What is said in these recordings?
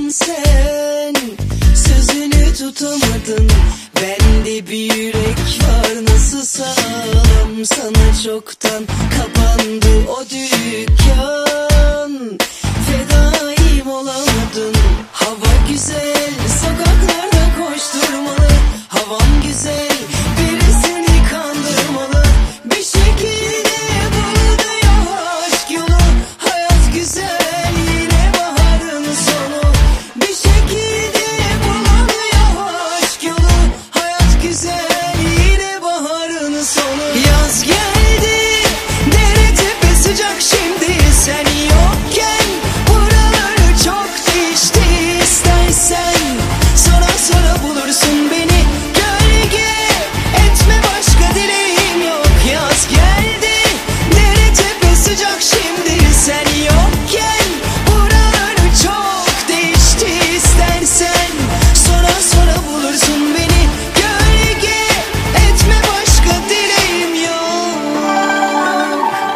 Sen sözünü tutamadın. Bende bir yürek var, nasıl sağlam. Sana çoktan kapandı o dükkan. Fedaim olamadın. Hava güzel, sokaklarda koşturmalı. Havam güzel, birisini kandırmalı. Bir şekilde bulunuyor aşk yolu. Hayat güzel, yine baharın sonu. Bir şekilde bulunuyor aşk yolu. Hayat güzel, yine baharın sonu. Yaz geldi, dere tepe sıcak şimdi. Sen yokken buraları çok değişti. İstersen sonra sonra bulursun beni. Gölge etme, başka dileğim yok. Yaz geldi, dere tepe sıcak şimdi. Sen yokken buraları çok değişti. İstersen sonra sonra bulursun beni. Gölge etme, başka dileğim yok.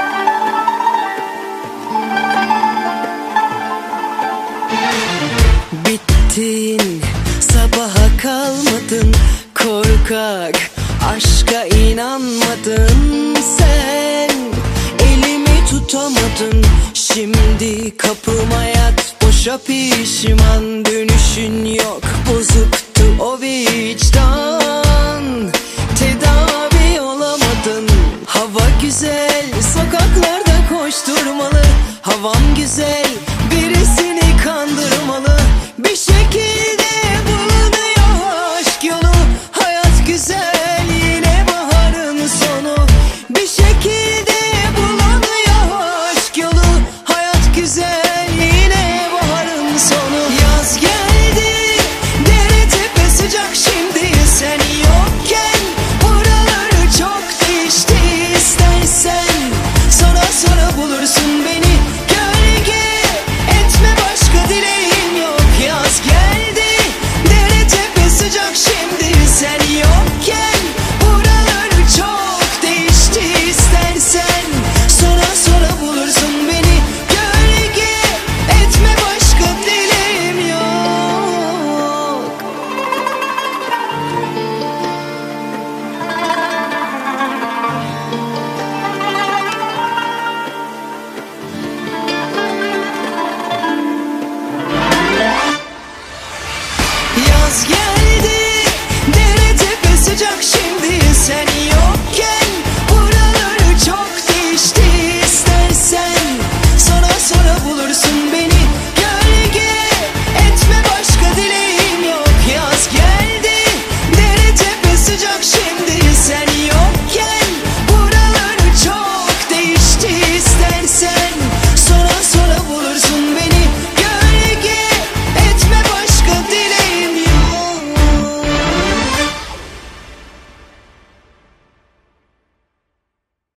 Bittin, sabaha kalmadın. Korkak, aşka inanmadın. Sen elimi tutamadın. Şimdi kapıma yat, boşa pişman. Dönüşün yok, bozuktu o vicdan. Tedavi olamadın. Hava güzel, sokaklarda koşturmalı. Havam güzel, birisini kandırmalı. Bir şekilde bulunuyor aşk yolu. Hayat güzel, yine baharın sonu. Bir şekilde bulunuyor aşk yolu. Hayat güzel, yine baharın sonu. Yaz geldi, dere tepe sıcak şimdi. Sen yokken buraları çok değişti. İstersen sonra sonra bulursun beni. Gölge etme, başka dileğim yok. Yaz geldi, dere tepe sıcak şimdi. Sen yokken buraları çok değişti. İstersen sonra sonra bulursun beni. Gölge etme, başka dileğim yok. Yaz gel.